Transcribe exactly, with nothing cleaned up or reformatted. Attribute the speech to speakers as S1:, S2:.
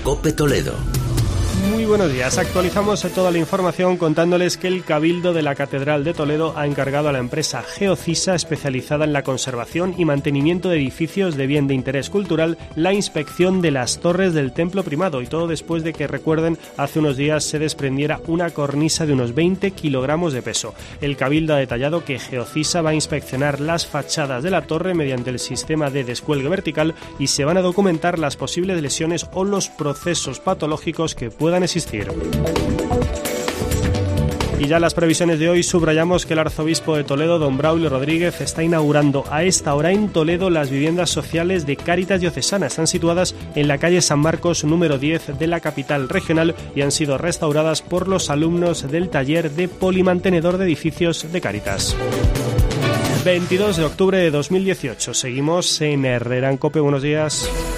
S1: COPE Toledo.
S2: Muy buenos días. Actualizamos toda la información contándoles que el Cabildo de la Catedral de Toledo ha encargado a la empresa Geocisa, especializada en la conservación y mantenimiento de edificios de bien de interés cultural, la inspección de las torres del Templo Primado, y todo después de que, recuerden, hace unos días se desprendiera una cornisa de unos veinte kilogramos de peso. El Cabildo ha detallado que Geocisa va a inspeccionar las fachadas de la torre mediante el sistema de descuelgue vertical y se van a documentar las posibles lesiones o los procesos patológicos que puedan existir. Y ya las previsiones de hoy subrayamos que el arzobispo de Toledo, don Braulio Rodríguez, está inaugurando a esta hora en Toledo las viviendas sociales de Cáritas Diocesana. Están situadas en la calle San Marcos número diez de la capital regional y han sido restauradas por los alumnos del taller de polimantenedor de edificios de Cáritas. veintidós de octubre de dos mil dieciocho. Seguimos en Herrera en COPE. Buenos días.